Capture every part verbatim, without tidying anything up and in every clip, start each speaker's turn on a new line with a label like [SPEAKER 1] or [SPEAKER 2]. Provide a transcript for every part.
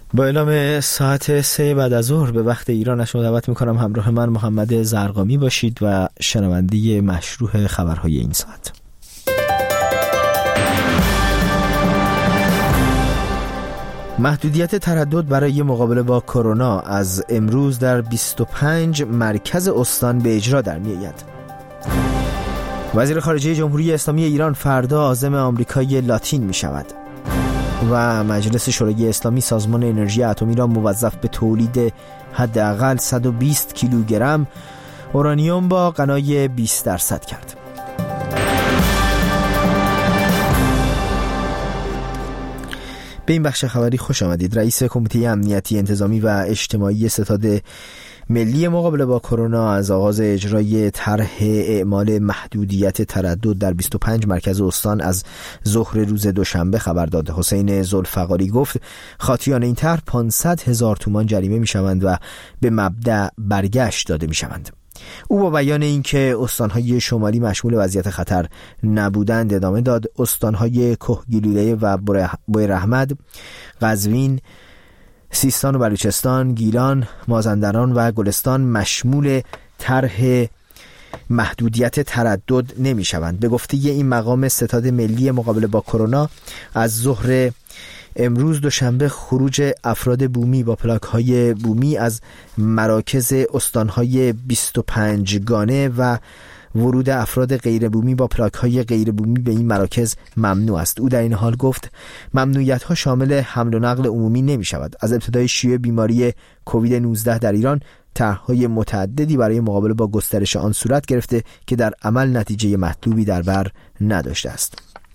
[SPEAKER 1] با اعلام ساعت سه بعد از ظهر به وقت ایران شما دعوت میکنم همراه من محمد زرقامی باشید و شنونده مشروع خبرهای این ساعت. محدودیت تردد برای مقابله با کرونا از امروز در بیست و پنج مرکز استان به اجرا در می‌آید. وزیر خارجه جمهوری اسلامی ایران فردا عازم آمریکای لاتین می شود و مجلس شورای اسلامی سازمان انرژی اتمی را موظف به تولید حداقل صد و بیست کیلوگرم اورانیوم با غنای بیست درصد کرد. به این بخش خبری خوش آمدید. رئیس کمیته امنیتی انتظامی و اجتماعی ستاد ملی مقابله با کرونا از آغاز اجرای طرح اعمال محدودیت تردد در بیست و پنج مرکز استان از ظهر روز دوشنبه خبر داد. حسین ذوالفقاری گفت خاطیان این طرح پانصد هزار تومان جریمه میشوند و به مبدأ برگشت داده میشوند. او با بیان اینکه استانهای شمالی مشمول وضعیت خطر نبودند ادامه داد استانهای کهگیلویه و بویراحمد، قزوین، سیستان و بلوچستان، گیلان، مازندران و گلستان مشمول طرح محدودیت تردد نمی شوند. به گفته این مقام ستاد ملی مقابله با کرونا از ظهر امروز دوشنبه خروج افراد بومی با پلاک های بومی از مراکز استانهای بیست و پنج گانه و ورود افراد غیر بومی با پلاک های غیر بومی به این مراکز ممنوع است. او در این حال گفت ممنوعیت ها شامل حمل و نقل عمومی نمی شود. از ابتدای شیوع بیماری کووید نوزده در ایران طرح‌های متعددی برای مقابله با گسترش آن صورت گرفته که در عمل نتیجه مطلوبی در بر نداشته است.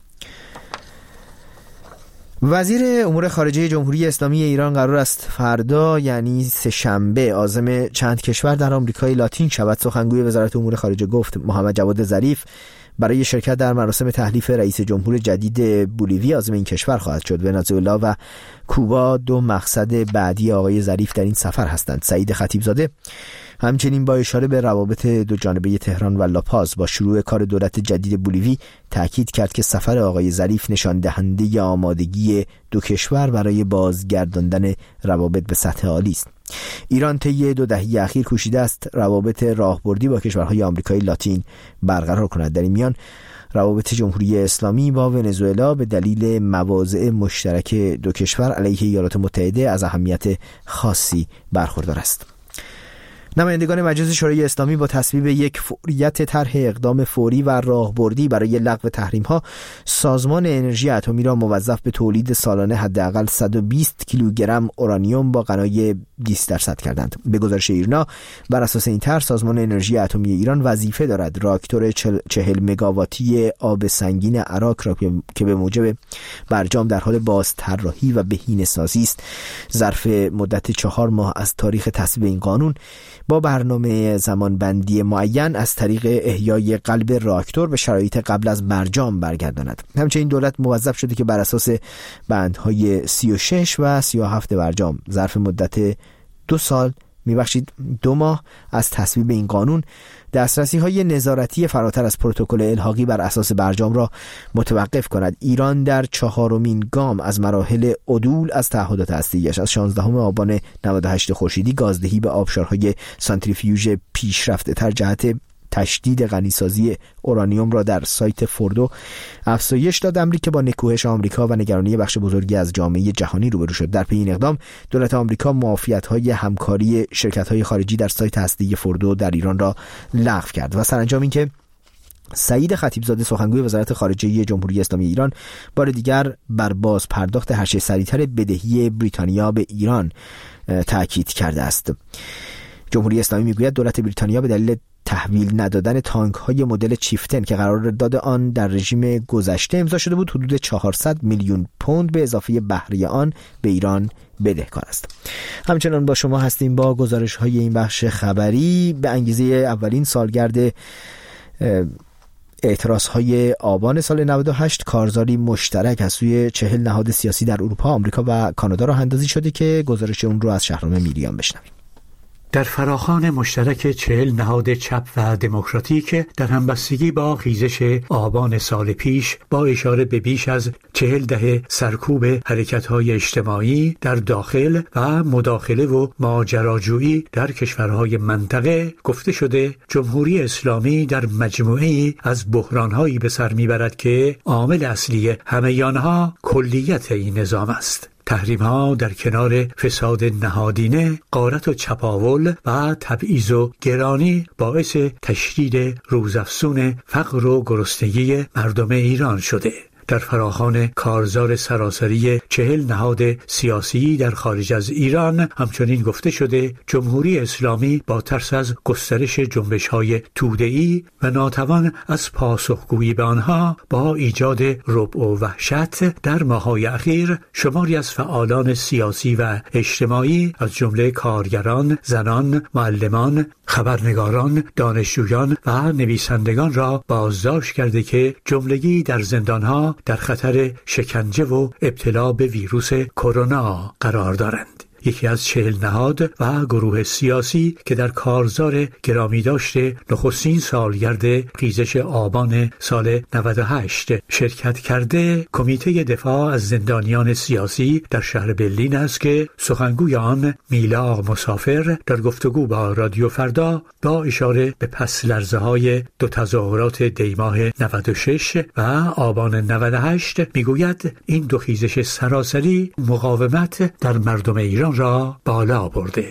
[SPEAKER 1] وزیر امور خارجه جمهوری اسلامی ایران قرار است فردا یعنی سه شنبه عازم چند کشور در آمریکای لاتین شود. سخنگوی وزارت امور خارجه گفت محمد جواد ظریف برای شرکت در مراسم تحلیف رئیس جمهور جدید بولیوی عازم این کشور خواهد شد. ونزوئلا و کوبا دو مقصد بعدی آقای ظریف در این سفر هستند. سعید خطیبزاده همچنین با اشاره به روابط دو جانبه تهران و لاپاز با شروع کار دولت جدید بولیوی تاکید کرد که سفر آقای ظریف نشان دهنده آمادگی دو کشور برای بازگرداندن روابط به سطح عالی است. ایران طی دو دهه اخیر کوشیده است روابط راهبردی با کشورهای آمریکای لاتین برقرار کند. در این میان روابط جمهوری اسلامی با ونزوئلا به دلیل مواضع مشترک دو کشور علیه ایالات متحده از اهمیت خاصی برخوردار است. نمایندگان مجلس شورای اسلامی با تصویب یک فوریت طرح اقدام فوری و راهبردی برای لغو تحریم‌ها سازمان انرژی اتمی را موظف به تولید سالانه حداقل صد و بیست کیلوگرم اورانیوم با غنای بیست درصد کردند. به گزارش ایرنا بر اساس این طرح سازمان انرژی اتمی ایران وظیفه دارد راکتور چهل مگاواتی آب سنگین عراق را که به موجب برجام در حال بازطراحی و بهینه‌سازی است ظرف مدت چهار ماه از تاریخ تصویب این قانون با برنامه زمانبندی معین از طریق احیای قلب راکتور به شرایط قبل از برجام برگرداند. همچنین دولت موظف شده که بر اساس بندهای سی و شش و سی و هفت برجام ظرف مدت دو سال میبخشید دو ماه از تصویب این قانون دسترسی های نظارتی فراتر از پروتکل الحاقی بر اساس برجام را متوقف کند. ایران در چهارمین گام از مراحل عدول از تعهدات هسته‌ایش از شانزدهم آبان نود و هشت خورشیدی گازدهی به آبشارهای سانتریفیوژ پیشرفته تر جهت تشدید غنیسازی اورانیوم را در سایت فوردو افزایش داد، امری که با نکوهش آمریکا و نگرانی بخش بزرگی از جامعه جهانی روبرو شد. در پی این اقدام دولت آمریکا معافیت‌های همکاری شرکت‌های خارجی در سایت هسته‌ای فوردو در ایران را لغو کرد و سرانجام اینکه سعید خطیبزاده سخنگوی وزارت خارجه جمهوری اسلامی ایران بار دیگر بر باز پرداخت هر چه سریعتر بدهی بریتانیا به ایران تاکید کرده است. جمهوری اسلامی میگوید دولت بریتانیا به دلیل تحویل ندادن تانک های مدل چیفتن که قرارداد آن در رژیم گذشته امضا شده بود حدود چهارصد میلیون پوند به اضافه بهره آن به ایران بدهکار است. همچنان با شما هستیم با گزارش های این بخش خبری. به انگیزه اولین سالگرد اعتراض های آبان سال نود و هشت کارزاری مشترک از سوی چهل نهاد سیاسی در اروپا، آمریکا و کانادا راه اندازی شده که گزارش اون رو از شهرام میریان بشنویم.
[SPEAKER 2] در فراخوان مشترک چهل نهاد چپ و دموکراتیک در همبستگی با خیزش آبان سال پیش با اشاره به بیش از چهل دهه سرکوب حرکت‌های اجتماعی در داخل و مداخله و ماجراجویی در کشورهای منطقه گفته شده جمهوری اسلامی در مجموعه‌ای از بحران‌هایی به سر می‌برد که عامل اصلی همه آنها کلیت این نظام است. تحریم‌ها در کنار فساد نهادینه، غارت و چپاول و تبعیض و گرانی باعث تشدید روزافزون فقر و گرسنگی مردم ایران شده. در فراخوان کارزار سراسری چهل نهاد سیاسی در خارج از ایران همچنین گفته شده جمهوری اسلامی با ترس از گسترش جنبش‌های توده‌ای و ناتوان از پاسخگویی به آنها با ایجاد رعب و وحشت در ماه‌های اخیر شماری از فعالان سیاسی و اجتماعی از جمله کارگران، زنان، معلمان، خبرنگاران، دانشجویان و نویسندگان را بازداشت کرده که جملگی در زندانها در خطر شکنجه و ابتلا به ویروس کرونا قرار دارند. یکی از چهل نهاد و گروه سیاسی که در کارزار گرامی داشته نخستین سالگرد خیزش آبان سال نود و هشت شرکت کرده کمیته دفاع از زندانیان سیاسی در شهر برلین است که سخنگوی آن میلا مسافر در گفتگو با رادیو فردا با اشاره به پس لرزه های دو تظاهرات دیماه نود و شش و آبان نود و هشت میگوید این دو خیزش سراسری مقاومت در مردم ایران را بالا برده.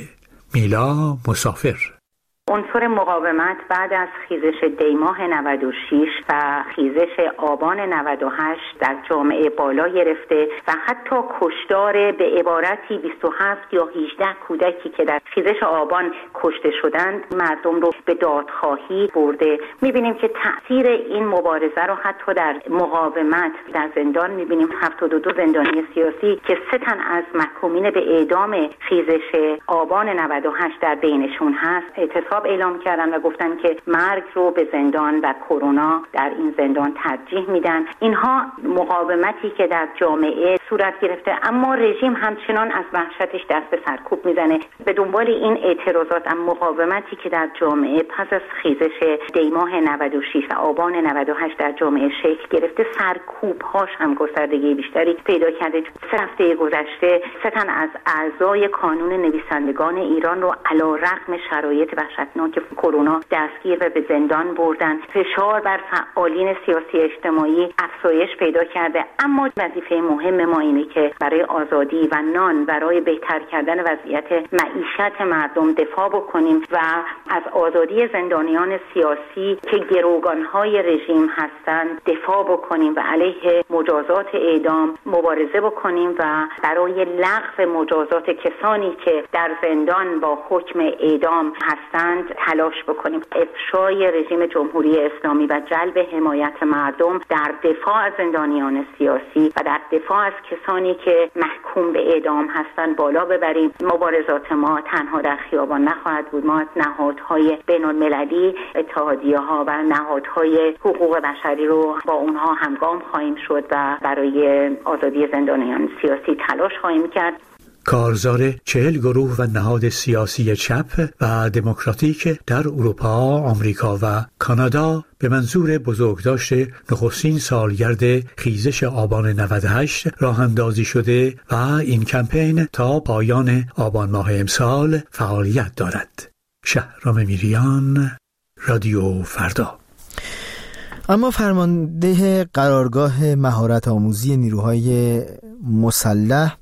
[SPEAKER 2] میلا مسافر:
[SPEAKER 3] عنصر مقاومت بعد از خیزش دیماه نود و شش و خیزش آبان نود و هشت در جامعه بالا گرفته و حتی کشتار به عبارتی بیست و هفت یا هجده کودکی که در خیزش آبان کشته شدند مردم رو به دادخواهی برده. میبینیم که تأثیر این مبارزه رو حتی در مقاومت در زندان میبینیم. هفتاد و دو زندانی سیاسی که سه تن از محکومین به اعدام خیزش آبان نود و هشت در بینشون هست اعتصاب اعلام کردن و گفتن که مرگ رو به زندان و کرونا در این زندان ترجیح میدن. اینها مقاومتی که در جامعه صورت گرفته، اما رژیم همچنان از وحشتش دست به سرکوب میزنه. به دنبال این اعتراضات هم مقاومتی که در جامعه پس از خیزش دیماه نود و شش و آبان نود و هشت در جامعه شکل گرفته، سرکوب هاش هم گستردگی بیشتری پیدا کرده. سه هفته گذشته سه تن از اعضای کانون نویسندگان ایران رو علیرغم شرایط وحشتناک کرونا دستگیر و به زندان بردن. فشار بر فعالین سیاسی اجتماعی افزایش پیدا کرده، اما وظیفه مهم ما اینه که برای آزادی و نان، برای بهتر کردن وضعیت معیشت مردم دفاع بکنیم و از آزادی زندانیان سیاسی که گروگانهای رژیم هستند دفاع بکنیم و علیه مجازات اعدام مبارزه بکنیم و برای لغو مجازات کسانی که در زندان با حکم اعدام هستند تلاش بکنیم. افشای رژیم جمهوری اسلامی و جلب حمایت مردم در دفاع از زندانیان سیاسی و در دفاع از کسانی که محکوم به اعدام هستند بالا ببریم. مبارزات ما تنها در خیابان نخواهد بود. ما نهادهای بین المللی، اتحادیه ها و نهادهای حقوق بشری رو با اونها همگام خواهیم شد و برای آزادی زندانیان سیاسی تلاش خواهیم کرد.
[SPEAKER 2] کارزار چهل گروه و نهاد سیاسی چپ و دموکراتیک در اروپا، آمریکا و کانادا به منظور بزرگداشت نخستین سالگرد خیزش آبان نود و هشت راه اندازی شده و این کمپین تا پایان آبان ماه امسال فعالیت دارد. شهرام میریان، رادیو فردا.
[SPEAKER 1] اما فرمانده قرارگاه مهارت آموزی نیروهای مسلح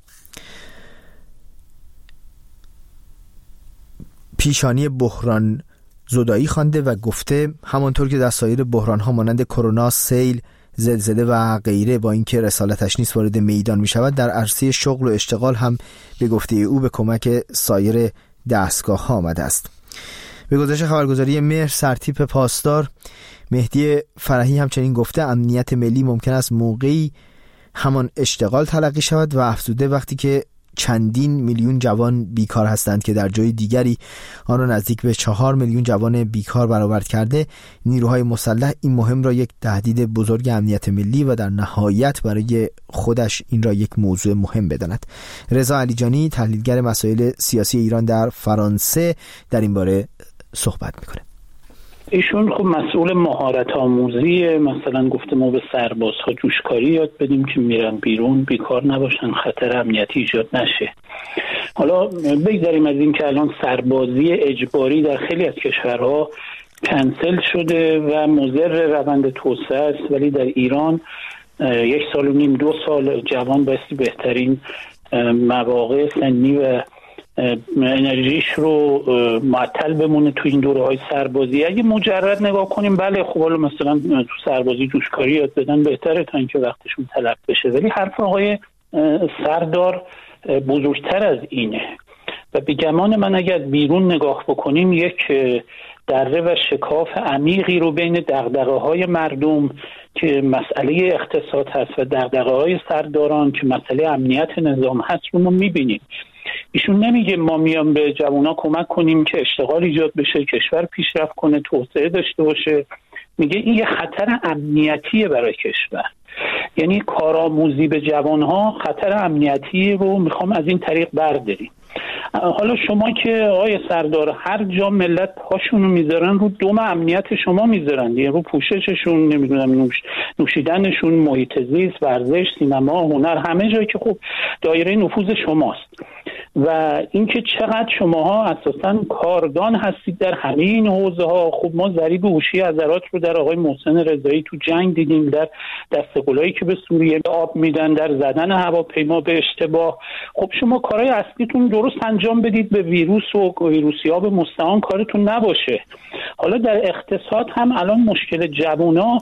[SPEAKER 1] پیشانی بحران زدایی خوانده و گفته همانطور که در سایر بحران‌ها مانند کرونا، سیل، زلزله و غیره با اینکه رسالتش نیست وارد میدان می شود، در عرصه شغل و اشتغال هم به گفته او به کمک سایر دستگاه ها آمده است. به گزارش خبرگزاری مهر سرتیپ پاسدار، مهدی فرحی همچنین گفته امنیت ملی ممکن است موقعی همان اشتغال تلقی شود و افزوده وقتی که چندین میلیون جوان بیکار هستند که در جای دیگری آن را نزدیک به چهار میلیون جوان بیکار برآورد کرده، نیروهای مسلح این مهم را یک تهدید بزرگ امنیت ملی و در نهایت برای خودش این را یک موضوع مهم بداند. رضا علیجانی، تحلیلگر مسائل سیاسی ایران در فرانسه، در این باره صحبت میکنه.
[SPEAKER 4] ایشون خب مسئول مهارت آموزی، مثلا گفته ما به سربازها جوشکاری یاد بدیم که میرن بیرون بیکار نباشن، خطر امنیتی ایجاد نشه. حالا بگذاریم از این که الان سربازی اجباری در خیلی از کشورها کنسل شده و مضر روند توسعه است، ولی در ایران یک سال و نیم دو سال جوان بایستی بهترین مواقع سنی و انرژیش رو معطل بمونه تو این دوره های سربازی. اگه مجرد نگاه کنیم بله خب حالا مثلا تو سربازی جوشکاری یاد بدن بهتره تا اینکه وقتشون تلف بشه، ولی حرف آقای سردار بزرگتر از اینه و به گمان من اگر بیرون نگاه بکنیم یک دره و شکاف عمیقی رو بین دغدغه‌های مردم که مسئله اقتصاد هست و دغدغه‌های سرداران که مسئله امنیت نظام هست رو ما می‌بینیم. ایشون نمیگه ما میام به جوونا کمک کنیم که اشتغال ایجاد بشه، کشور پیشرفت کنه، توسعه داشته باشه. میگه این یه خطر امنیتیه برای کشور. یعنی کارآموزی به جوانها خطر امنیتی رو میخوام از این طریق برداریم. حالا شما که آقای سردار هر جا ملت پاشونو میذارن رو دوم امنیت شما میذارن، یعنی رو پوشششون، نمیدونم نوش نوشیدنشون، محیط زیست، ورزش، سینما، هنر، همه جایی که خب دایره نفوذ شماست. و اینکه چقدر شماها اساساً کاردان هستید در همه این حوزه ها. خب ما ضریب هوشی عضلات رو در آقای محسن رضایی تو جنگ دیدیم، در دستگلایی که به سوریه آب میدن، در زدن هواپیما به اشتباه. خب شما کارهای اصلیتون درست انجام بدید، به ویروس و ویروسیاب مستعان کارتون نباشه. حالا در اقتصاد هم الان مشکل جوونا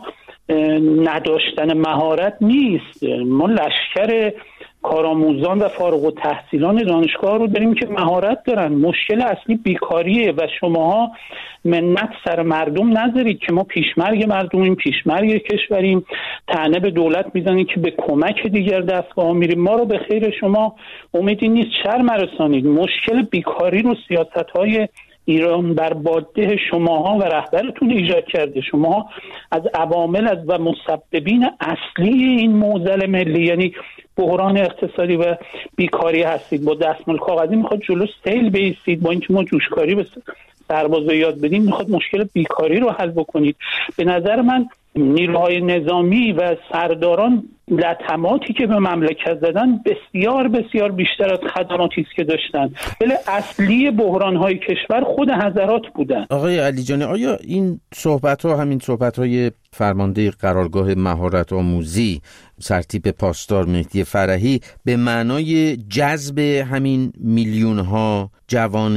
[SPEAKER 4] نداشتن مهارت نیست. ما لشکر کارآموزان و فارغ التحصیلان دانشگاه رو داریم که مهارت دارن. مشکل اصلی بیکاریه و شماها منت سر مردم نذارید که ما پیشمرگ مردمیم، پیشمرگ کشوریم، طعنه به دولت میزنید که به کمک دیگر دستگاه میریم. ما رو به خیر شما امیدی نیست، شرم رسانید. مشکل بیکاری رو سیاست‌های ایران بر باده شماها و رهبرتون ایجاد کرده. شما از عوامل از و مسببین اصلی این معضل ملی یعنی بحران اقتصادی و بیکاری هستید. با دستمال کاغذی میخواد جلو سیل بیستید، با اینکه ما جوشکاری به سربازا یاد بدیم میخواد مشکل بیکاری رو حل بکنید. به نظر من نیروهای نظامی و سرداران لطماتی که به مملکت زدن بسیار بسیار بیشتر از خدماتی است که داشتن. ولی اصلی بحران‌های کشور خود حضرات بودن.
[SPEAKER 5] آقای علیجانی، آیا این صحبت‌ها همین صحبت‌های فرمانده قرارگاه مهارت آموزی سرتیپ پاسدار مهدی فرحی به معنای جذب همین میلیون‌ها جوان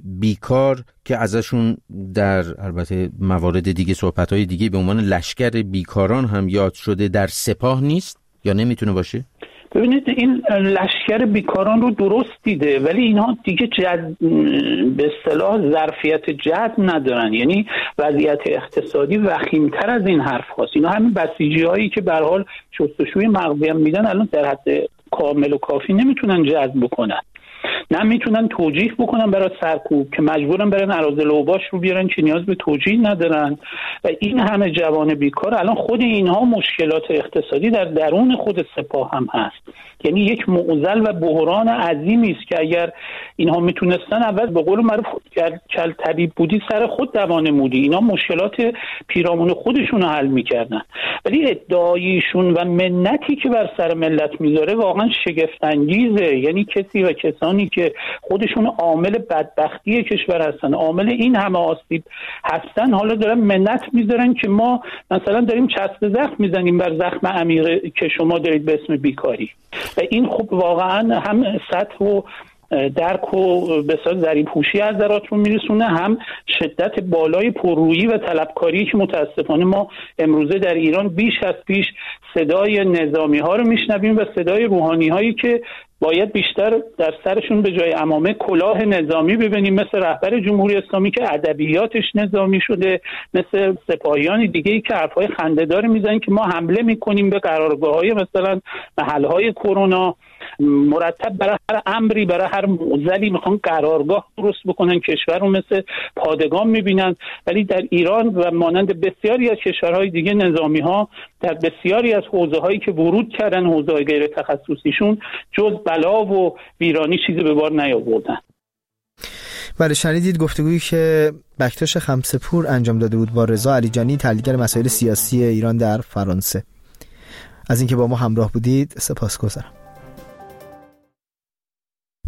[SPEAKER 5] بیکار که ازشون در البته موارد دیگه صحبت‌های دیگه به عنوان لشکر بیکاران هم یاد شده در سپاه نیست یا نمیتونه باشه؟
[SPEAKER 4] ببینید این لشکر بیکاران رو درست دیده، ولی اینها دیگه جد... به اصطلاح ظرفیت جذب ندارن. یعنی وضعیت اقتصادی وخیمتر از این حرف هاست. اینا همین بسیجی هایی که به هر حال شستشوی مغزی هم میدن الان در حد کامل و کافی نمیتونن جذب بکنن، نه میتونن توجیه بکنن برای سرکوب که مجبورن برن اراذل اوباش رو بیارن که نیاز به توجیه ندارن. و این همه جوان بیکار الان خود اینها مشکلات اقتصادی در درون خود سپاه هم هست. یعنی یک معضل و بحران عظیمی است که اگر اینها میتونستن اول به قول معروف کل طبیب بودی سر خود دوا نمودی، اینا مشکلات پیرامون خودشون رو حل میکردن. ولی ادعایشون و منتی که بر سر ملت میذاره واقعا شگفت انگیزه. یعنی کسی و کسانی که خودشون عامل بدبختی کشور هستن، عامل این همه آسیب هستن، حالا دارن منت میذارن که ما مثلا داریم چسب زخم میزنیم بر زخم عمیق که شما دارید به اسم بیکاری. و این خب واقعا هم سطح و درک و بسیار ضریب هوشی عضلات رو میرسونه، هم شدت بالای پررویی و طلبکاری که متاسفانه ما امروزه در ایران بیش از پیش صدای نظامی ها رو میشنویم و صدای روحانی هایی که باید بیشتر در سرشون به جای عمامه کلاه نظامی ببینیم، مثل رهبر جمهوری اسلامی که ادبیاتش نظامی شده، مثل سپاهیان دیگه‌ای که حرفای خنده‌دار میزنن که ما حمله میکنیم به قرارگاه‌های مثلا محل‌های کرونا، مرتب برای هر امری برای هر معضلی میخوان قرارگاه درست بکنن، کشور رو مثل پادگان میبینن. ولی در ایران و مانند بسیاری از کشورهای دیگه نظامی‌ها در بسیاری از حوزه‌هایی که ورود کردن، حوزه‌های غیر تخصصیشون، جز بلا و ویرانی چیزی به بار نیاوردن.
[SPEAKER 1] بله، شنیدید گفتگویی که بکتاش خمسه‌پور انجام داده بود با رضا علیجانی، تحلیلگر مسائل سیاسی ایران در فرانسه. از اینکه با ما همراه بودید سپاسگزارم.